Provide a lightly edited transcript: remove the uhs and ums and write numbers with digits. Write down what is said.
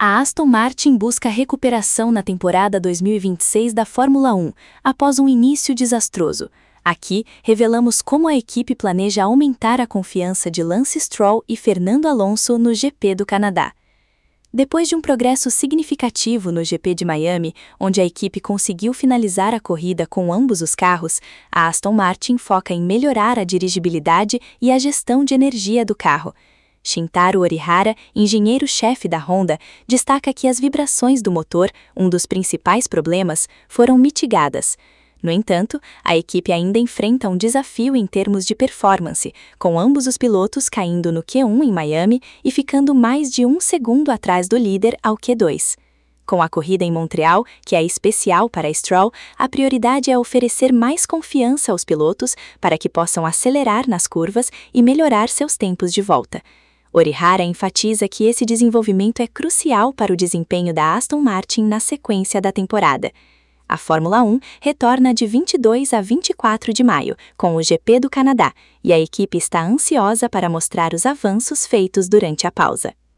A Aston Martin busca recuperação na temporada 2026 da Fórmula 1, após um início desastroso. Aqui, revelamos como a equipe planeja aumentar a confiança de Lance Stroll e Fernando Alonso no GP do Canadá. Depois de um progresso significativo no GP de Miami, onde a equipe conseguiu finalizar a corrida com ambos os carros, a Aston Martin foca em melhorar a dirigibilidade e a gestão de energia do carro. Shintaro Orihara, engenheiro-chefe da Honda, destaca que as vibrações do motor, um dos principais problemas, foram mitigadas. No entanto, a equipe ainda enfrenta um desafio em termos de performance, com ambos os pilotos caindo no Q1 em Miami e ficando mais de 1 segundo atrás do líder ao Q2. Com a corrida em Montreal, que é especial para Stroll, a prioridade é oferecer mais confiança aos pilotos para que possam acelerar nas curvas e melhorar seus tempos de volta. Orihara enfatiza que esse desenvolvimento é crucial para o desempenho da Aston Martin na sequência da temporada. A Fórmula 1 retorna de 22 a 24 de maio, com o GP do Canadá, e a equipe está ansiosa para mostrar os avanços feitos durante a pausa.